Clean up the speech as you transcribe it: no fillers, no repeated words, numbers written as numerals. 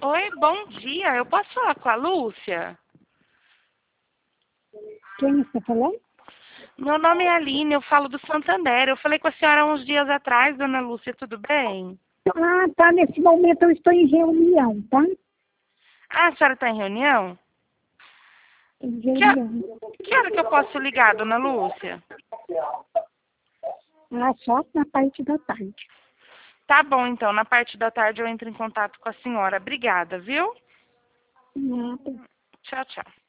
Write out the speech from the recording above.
Oi, bom dia. Eu posso falar com a Lúcia? Quem está falando? Meu nome é Aline, eu falo do Santander. Eu falei com a senhora uns dias atrás, dona Lúcia, tudo bem? Ah, tá. Nesse momento eu estou em reunião, tá? Ah, a senhora está em reunião? Em Que, reunião. que hora que eu posso ligar, dona Lúcia? Ah, só na parte da tarde. Tá bom, então. Na parte da tarde eu entro em contato com a senhora. Obrigada, viu? Nada. Tchau, tchau.